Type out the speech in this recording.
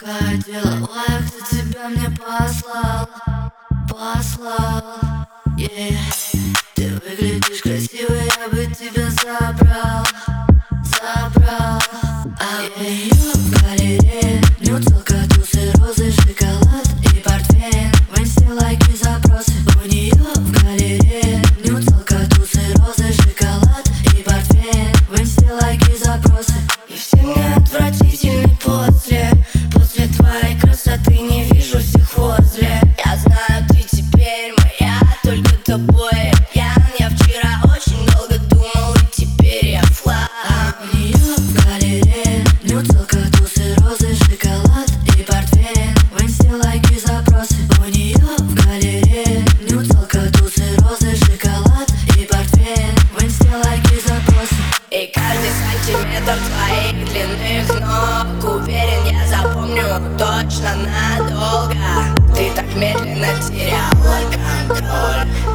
хотела, ой, кто тебя мне послал, yeah. Ты выглядишь красиво, я бы тебя забрал. А у нее в галерее нюцелка, тусы, розы, шоколад и портфель. В инсте лайки, запросы. У нее в галерее нюцелка, тусы, розы, шоколад и портфель. В инсте лайки, запросы. И все мне отвратительны после твоей красоты не вижу всех возле. Я знаю, ты теперь моя, только тобой я вчера очень долго думал, и теперь я флаг. А у нее в галерее нюцелка, тусы, розы, шоколад и портфель. В инсте лайки, запросы. У нее в галерее нюцелка, тусы, розы, шоколад и портфель. В инсте лайки, запросы. И каждый сантиметр твоих длинных ног, уверен, я запомню точно надолго. Ты так медленно теряла контроль,